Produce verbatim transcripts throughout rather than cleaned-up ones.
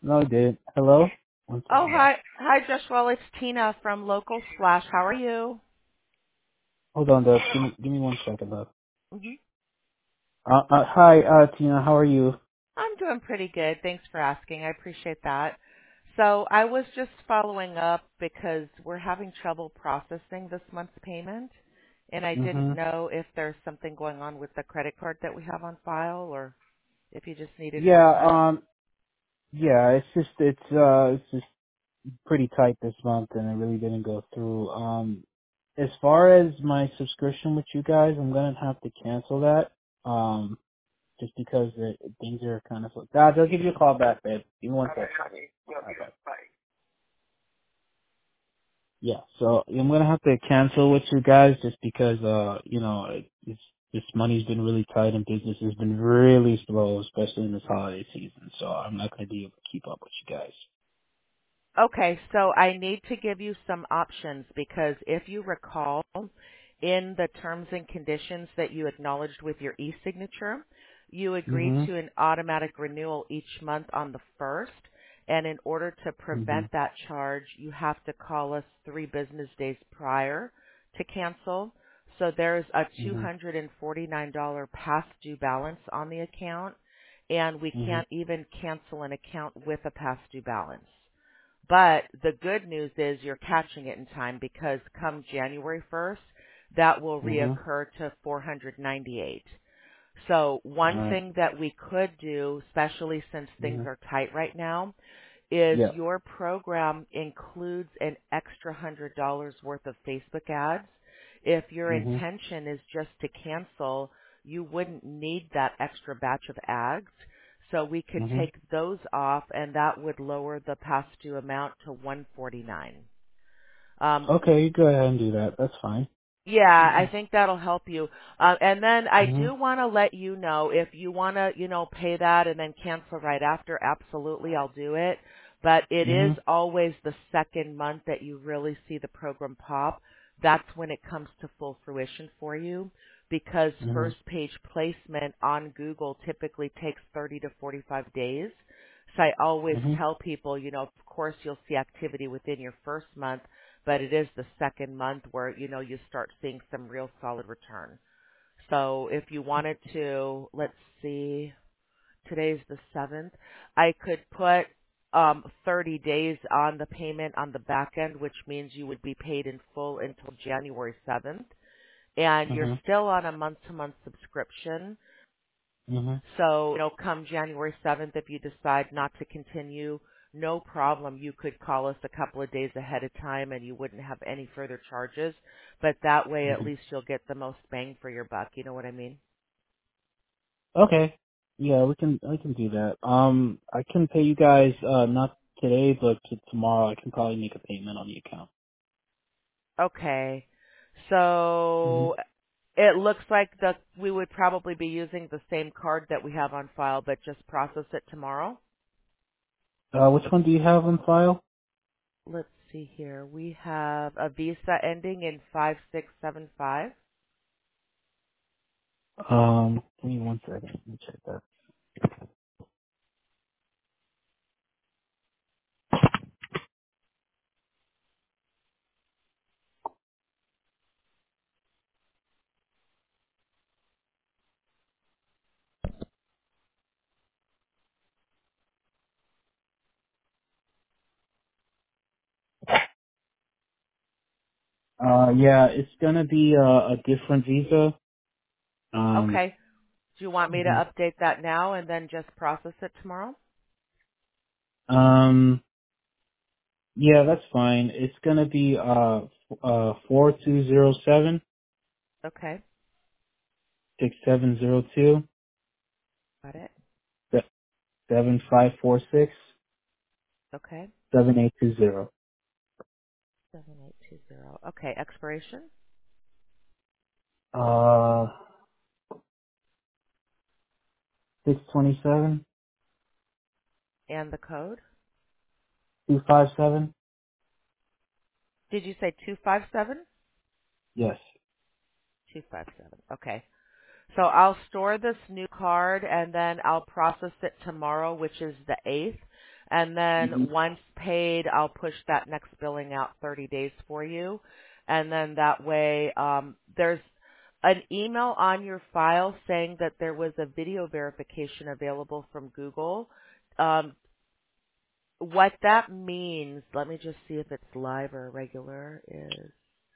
No, it didn't. Hello? One Oh, second. hi. Hi, Joshua. It's Tina from Local Splash. How are you? Hold on, Deb. Give me, give me one second, Deb. hmm Uh, uh, hi, uh, Tina. How are you? I'm doing pretty good. Thanks for asking. I appreciate that. So I was just following up because we're having trouble processing this month's payment, and I didn't Mm-hmm. know if there's something going on with the credit card that we have on file or if you just needed more Yeah, time. um, yeah, it's just, it's, uh, it's just pretty tight this month and it really didn't go through. Um, as far as my subscription with you guys, I'm gonna have to cancel that. Um, just because the, things are kind of, Dad, I'll give you a call back, babe. Give me one second. Okay. Yeah, so I'm gonna have to cancel with you guys just because, uh, you know, it- it's, this money's been really tight and business has been really slow, especially in this holiday season. So I'm not gonna be able to keep up with you guys. Okay, so I need to give you some options because if you recall, in the terms and conditions that you acknowledged with your e-signature, you agreed Mhm. to an automatic renewal each month on the first, and in order to prevent Mhm. that charge, you have to call us three business days prior to cancel. So there's a Mhm. two hundred forty-nine dollars past due balance on the account, and we Mhm. can't even cancel an account with a past due balance. But the good news is you're catching it in time because come January first, that will Mhm. reoccur to four hundred ninety-eight. So All one right. thing that we could do, especially since things Mhm. are tight right now, is Yeah. your program includes an extra one hundred dollars worth of Facebook ads. If your Mhm. intention is just to cancel, you wouldn't need that extra batch of ads. So we could Mhm. take those off and that would lower the past due amount to one hundred forty-nine dollars. Um, Okay, you go ahead and do that. That's fine. yeah, I think that'll help you. Uh, and then I Mhm. do want to let you know if you want to, you know, pay that and then cancel right after, absolutely, I'll do it. But it is Mhm. always the second month that you really see the program pop. That's when it comes to full fruition for you because Mhm. first page placement on Google typically takes thirty to forty-five days. So I always Mhm. tell people, you know, of course you'll see activity within your first month, but it is the second month where, you know, you start seeing some real solid return. So if you wanted to, let's see, today's the seventh, I could put um, thirty days on the payment on the back end, which means you would be paid in full until January seventh. And you're Mhm. still on a month-to-month subscription. Mhm. So, you know, come January seventh, if you decide not to continue, no problem. You could call us a couple of days ahead of time and you wouldn't have any further charges. But that way, at Mhm. least you'll get the most bang for your buck. You know what I mean? Okay. Yeah, we can we can do that. Um, I can pay you guys uh not today, but t- tomorrow. I can probably make a payment on the account. Okay. Mhm. So it looks like that we would probably be using the same card that we have on file, but just process it tomorrow. Uh, which one do you have on file? Let's see here. We have a Visa ending in five six seven five. Um, give me one second. Let me check that. Uh, yeah, it's gonna be uh, a different visa. Um, Okay. Do you want me to mhm. update that now and then just process it tomorrow? um, yeah, that's fine. It's gonna be uh f- uh four two zero seven Okay. six seven zero two Got it. seven five four six Okay. seven eight two zero. seven eight two zero. Okay. Expiration Uh, six twenty seven and the code. two five seven. Did you say two five seven? Yes. two five seven. Okay. So I'll store this new card and then I'll process it tomorrow, which is the eighth. And then Mhm. once paid, I'll push that next billing out thirty days for you. And then that way, um, there's an email on your file saying that there was a video verification available from Google. Um, what that means, let me just see if it's live or regular, is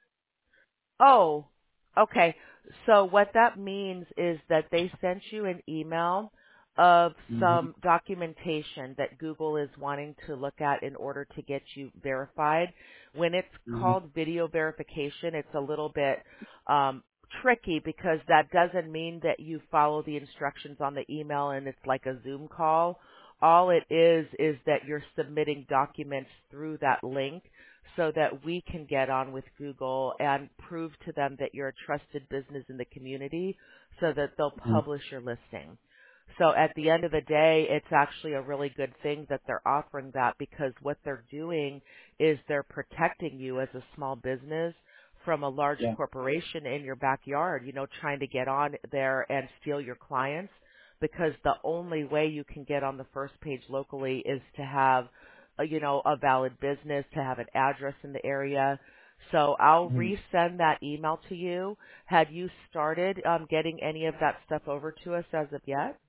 Oh, okay. So what that means is that they sent you an email of Mhm. some documentation that Google is wanting to look at in order to get you verified. When it's Mhm. called video verification, it's a little bit um, tricky because that doesn't mean that you follow the instructions on the email and it's like a Zoom call. All it is is that you're submitting documents through that link so that we can get on with Google and prove to them that you're a trusted business in the community so that they'll Mhm. publish your listing. So at the end of the day, it's actually a really good thing that they're offering that because what they're doing is they're protecting you as a small business from a large Yeah. corporation in your backyard, you know, trying to get on there and steal your clients because the only way you can get on the first page locally is to have a, you know, a valid business, to have an address in the area. So I'll Mhm. resend that email to you. Had you started um, getting any of that stuff over to us as of yet?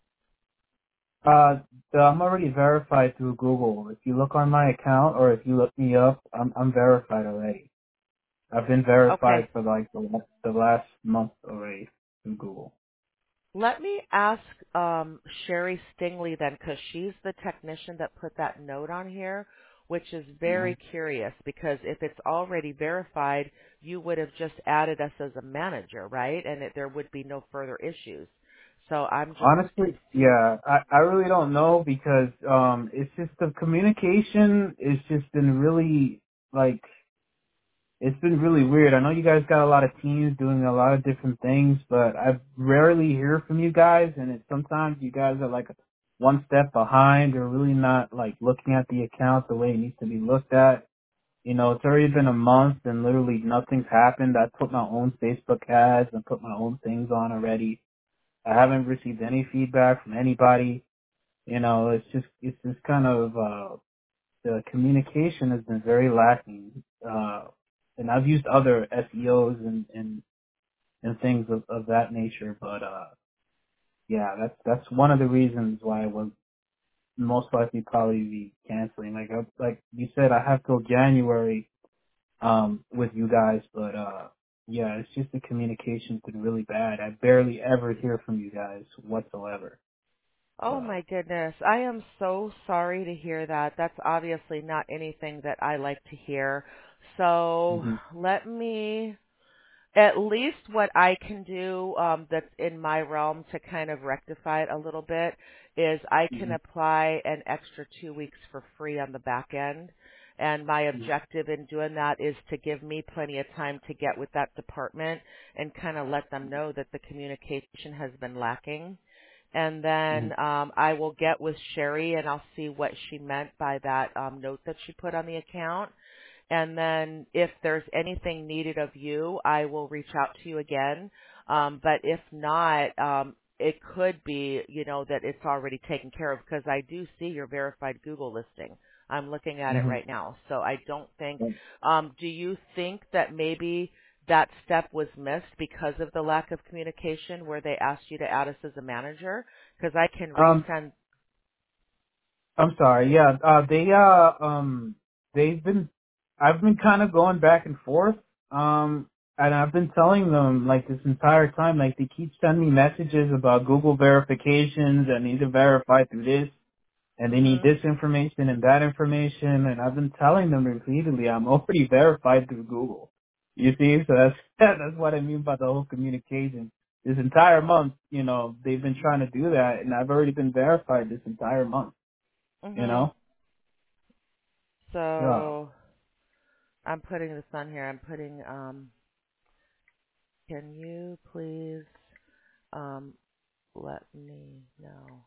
Uh, so I'm already verified through Google. If you look on my account or if you look me up, I'm I'm verified already. I've been Okay. verified for like the la- the last month already through Google. Let me ask um, Sherry Stingley then, because she's the technician that put that note on here, which is Mhm. very curious because if it's already verified, you would have just added us as a manager, right? And it, there would be no further issues. So I'm just Honestly, confused. yeah, I I really don't know because um it's just the communication is just been really like it's been really weird. I know you guys got a lot of teams doing a lot of different things, but I rarely hear from you guys, and it's sometimes you guys are like one step behind or really not like looking at the account the way it needs to be looked at. You know, it's already been a month and literally nothing's happened. I put my own Facebook ads and put my own things on already. I haven't received any feedback from anybody. You know, it's just it's just kind of uh the communication has been very lacking. Uh, and I've used other S E Os and, and, and things of, of that nature, but, uh, yeah, that's, that's one of the reasons why I will most likely probably be canceling. Like, I, like you said, I have till January, um, with you guys, but, uh, yeah, it's just the communication's been really bad. I barely ever hear from you guys whatsoever. Oh So, my goodness. I am so sorry to hear that. That's obviously not anything that I like to hear. So hmm let me at least what I can do um, that's in my realm to kind of rectify it a little bit is I can hmm apply an extra two weeks for free on the back end. And my objective in doing that is to give me plenty of time to get with that department and kind of let them know that the communication has been lacking. And hmm then um, I will get with Sherry and I'll see what she meant by that um, note that she put on the account and then if there's anything needed of you, I will reach out to you again. Um, but if not, um, it could be, you know, that it's already taken care of because I do see your verified Google listing. I'm looking at it hmm right now. So I don't think, um, do you think that maybe that step was missed because of the lack of communication where they asked you to add us as a manager? Because I can Um, resend. I'm sorry. Yeah, uh, they uh um they've been I've been kind of going back and forth. Um, and I've been telling them like this entire time, like they keep sending me messages about Google verifications and need to verify through this, and they need Mhm. this information and that information, and I've been telling them repeatedly I'm already verified through Google. You see, so that's that's what I mean by the whole communication. This entire month, you know, they've been trying to do that, and I've already been verified this entire month. You Mhm. know. Yeah. So I'm putting this on here. I'm putting, um, can you please um, let me know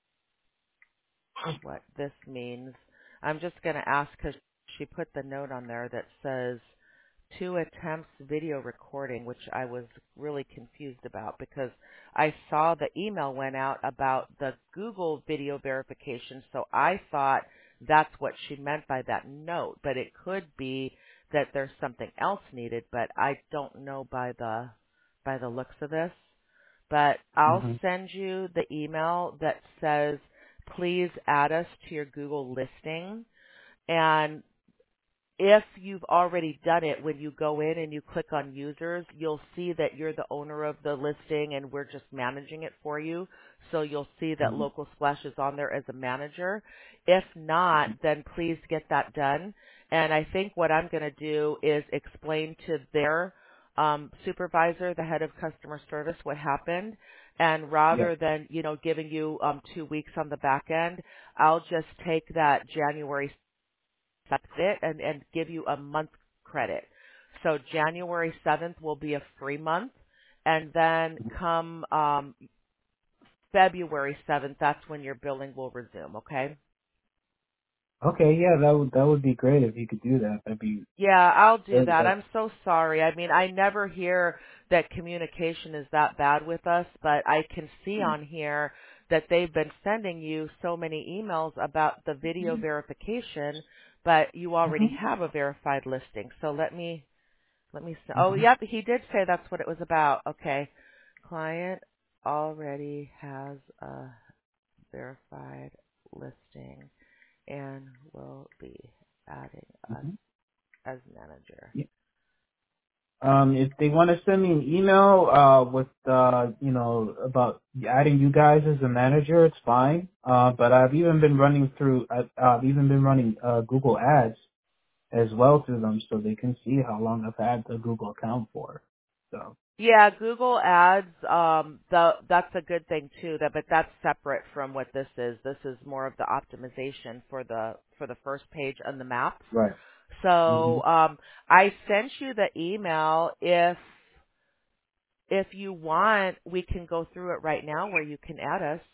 what this means? I'm just going to ask because she put the note on there that says two attempts video recording, which I was really confused about because I saw the email went out about the Google video verification. So I thought That's what she meant by that note. But it could be that there's something else needed, but I don't know by the by the looks of this. But I'll Hmm. send you the email that says, please add us to your Google listing. And if you've already done it, when you go in and you click on users, you'll see that you're the owner of the listing and we're just managing it for you. So you'll see that Hmm. Local Splash is on there as a manager. If not, then please get that done. And I think what I'm going to do is explain to their um, supervisor, the head of customer service, what happened. And Yeah. rather than, you know, giving you um, two weeks on the back end, I'll just take that January that's it, and, and give you a month credit. So January seventh will be a free month, and then come um, February seventh, that's when your billing will resume, okay? Okay. Yeah, that would that would be great if you could do that. That'd be Yeah, I'll do very. that. Uh, I'm so sorry. I mean, I never hear that communication is that bad with us, but I can see on here that they've been sending you so many emails about the video verification, but you already hmm. have a verified listing. So let me Let me see. Oh, Hmm. yep, he did say that's what it was about. Okay. Client already has a verified listing and will be adding us Hmm. as manager. Yeah. Um, if they want to send me an email uh, with uh, you know about adding you guys as a manager, it's fine. Uh, but I've even been running through. I've, I've even been running uh, Google Ads as well through them, so they can see how long I've had the Google account for. So Yeah, Google Ads, um, the, that's a good thing too, that, but that's separate from what this is. This is more of the optimization for the, for the first page on the maps. right. Hmm. So, um, I sent you the email. If If you want, we can go through it right now where you can add us.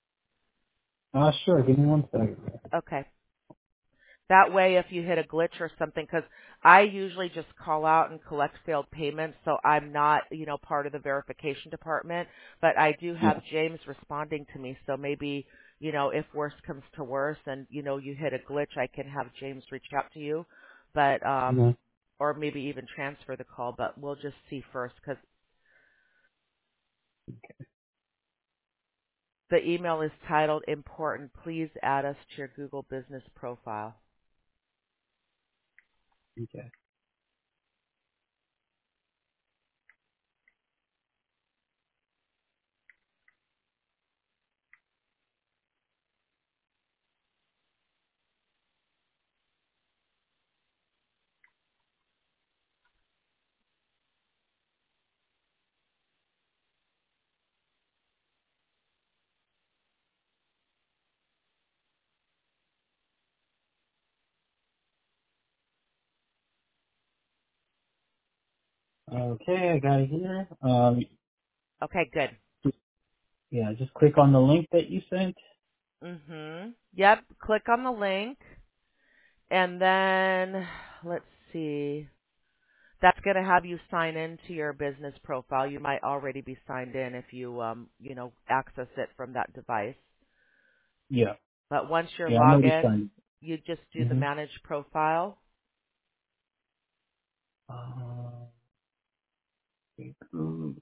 Uh, sure. Give me one second. Okay. That way, if you hit a glitch or something, because I usually just call out and collect failed payments, so I'm not, you know, part of the verification department. But I do Yeah. have James responding to me, so maybe, you know, if worse comes to worse, and you know, you hit a glitch, I can have James reach out to you, but um, Hmm. or maybe even transfer the call. But we'll just see first, because the email is titled "Important. Please add us to your Google Business profile." Okay. Okay, I got it here. Um, Okay, good. yeah, just click on the link that you sent. Mhm. Yep. Click on the link, and then let's see. That's going to have you sign into your business profile. You might already be signed in if you, um, you know, access it from that device. Yeah. But once you're Yeah, I'm logged already in, signed. you just do the Mm-hmm. manage profile. Uh, include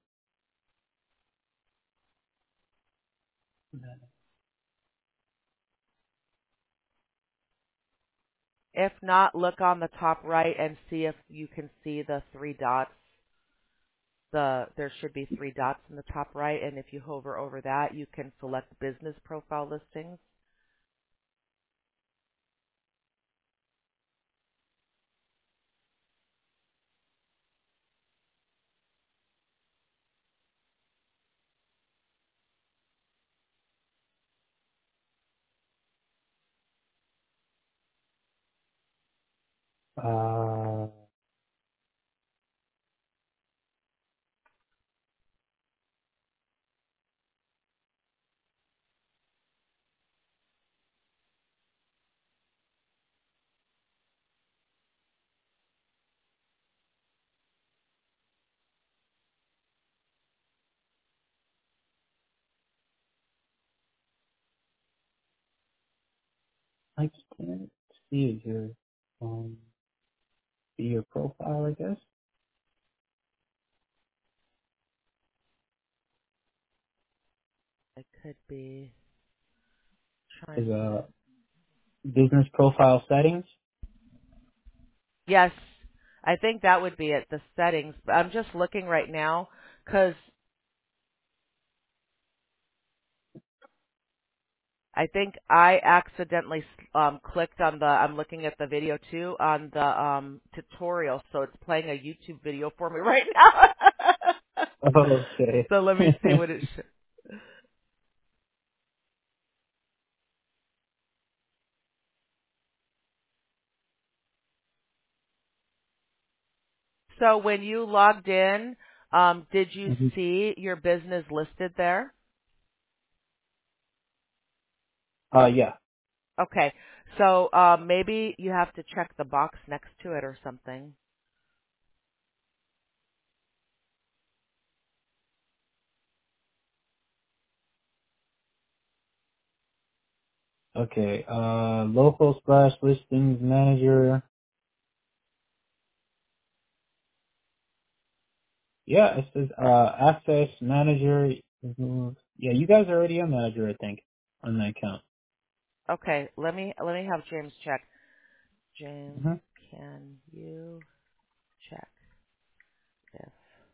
that. If not, look on the top right and see if you can see the three dots. The there should be three dots in the top right, and if you hover over that, you can select business profile listings. Uh, I can't see it here. Um, see your profile, I guess. It could be Is trying to. a business profile settings. Yes, I think that would be it. The settings. I'm just looking right now because I think I accidentally um, clicked on the. I'm looking at the video too on the um, tutorial, so it's playing a YouTube video for me right now. Oh, okay. So let me see what it. Sh- so when you logged in, um, did you Mhm. see your business listed there? Uh, yeah. Okay, so um, maybe you have to check the box next to it or something. Okay. Uh, local slash listings manager. Yeah, it says uh access manager. Mhm. Yeah, you guys are already a manager, I think, on that account. Okay, let me let me have James check. James, hmm can you check if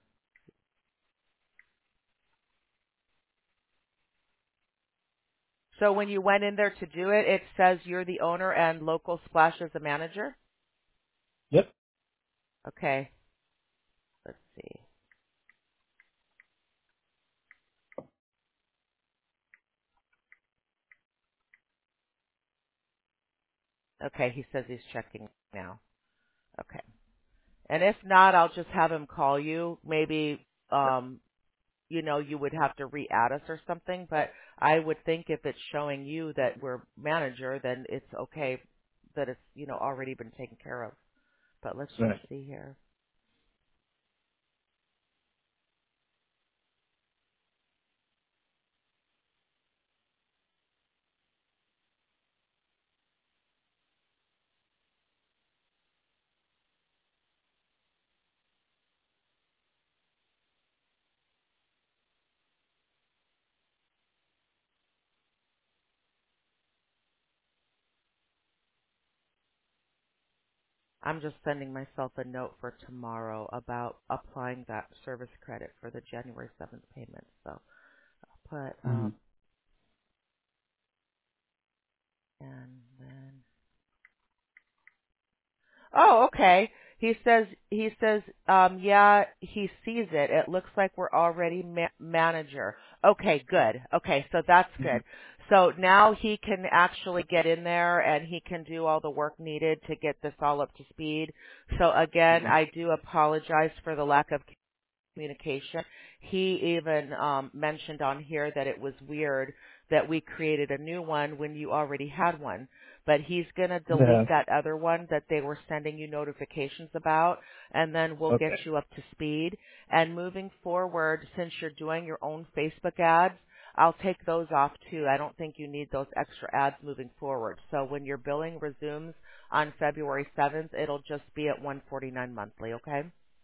so when you went in there to do it, it says you're the owner and local splash is the manager? Yep. Okay, let's see. Okay, he says he's checking now. Okay. And if not, I'll just have him call you. Maybe um you know, you would have to re-add us or something, but I would think if it's showing you that we're manager, then it's okay that it's, you know, already been taken care of. But let's just Right. see here. I'm just sending myself a note for tomorrow about applying that service credit for the January seventh payment. So I'll put, hmm um, and then oh, okay. He says he says um yeah, he sees it. It looks like we're already ma- manager. Okay, good. Okay, so that's hmm good. So now he can actually get in there and he can do all the work needed to get this all up to speed. So again, hmm I do apologize for the lack of communication. He even um, mentioned on here that it was weird that we created a new one when you already had one. But he's going to delete Yeah. that other one that they were sending you notifications about, and then we'll get Okay. you up to speed. And moving forward, since you're doing your own Facebook ads, I'll take those off too. I don't think you need those extra ads moving forward. So when your billing resumes on February seventh, it'll just be at one forty-nine monthly, okay?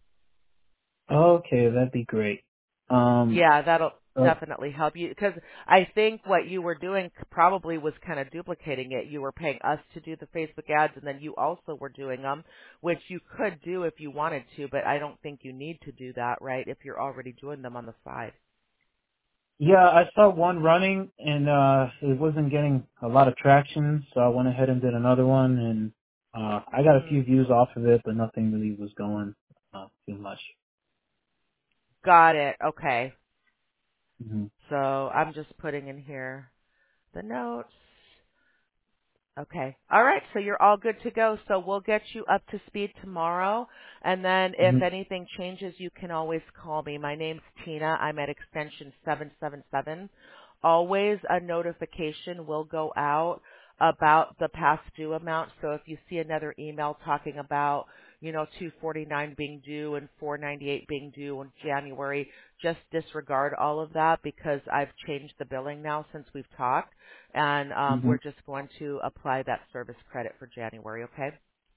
Okay, that'd be great. Um. Yeah, that'll Uh, definitely help you because I think what you were doing probably was kind of duplicating it. You were paying us to do the Facebook ads and then you also were doing them, which you could do if you wanted to, but I don't think you need to do that, right? If you're already doing them on the side. yeah, I saw one running and uh it wasn't getting a lot of traction, so I went ahead and did another one, and uh I got a Mhm. few views off of it, but nothing really was going uh, too much. Got it. Okay. hmm So I'm just putting in here the notes. Okay. All right. So you're all good to go. So we'll get you up to speed tomorrow. And then hmm if anything changes, you can always call me. My name's Tina. I'm at extension seven seven seven. Always a notification will go out about the past due amount. So if you see another email talking about, you know, two forty-nine being due and four ninety-eight being due in January. Just disregard all of that because I've changed the billing now since we've talked, and um, hmm we're just going to apply that service credit for January. Okay?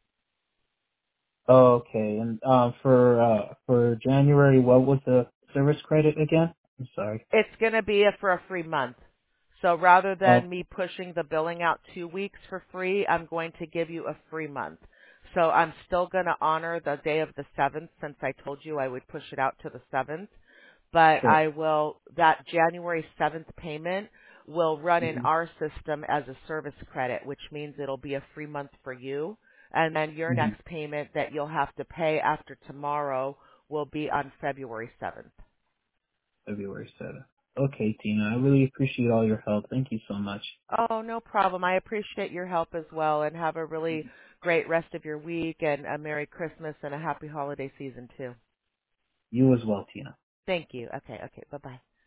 Okay, and uh, for uh, for January, what was the service credit again? I'm sorry. It's going to be a, for a free month. So rather Oh, than me pushing the billing out two weeks for free, I'm going to give you a free month. So I'm still going to honor the day of the seventh since I told you I would push it out to the seventh. But sure. I will, that January seventh payment will run in hmm our system as a service credit, which means it'll be a free month for you. And then your hmm next payment that you'll have to pay after tomorrow will be on February seventh. February seventh. Okay, Tina, I really appreciate all your help. Thank you so much. Oh, no problem. I appreciate your help as well, and have a really great rest of your week and a Merry Christmas and a happy holiday season too. You as well, Tina. Thank you. Okay, okay. Bye-bye.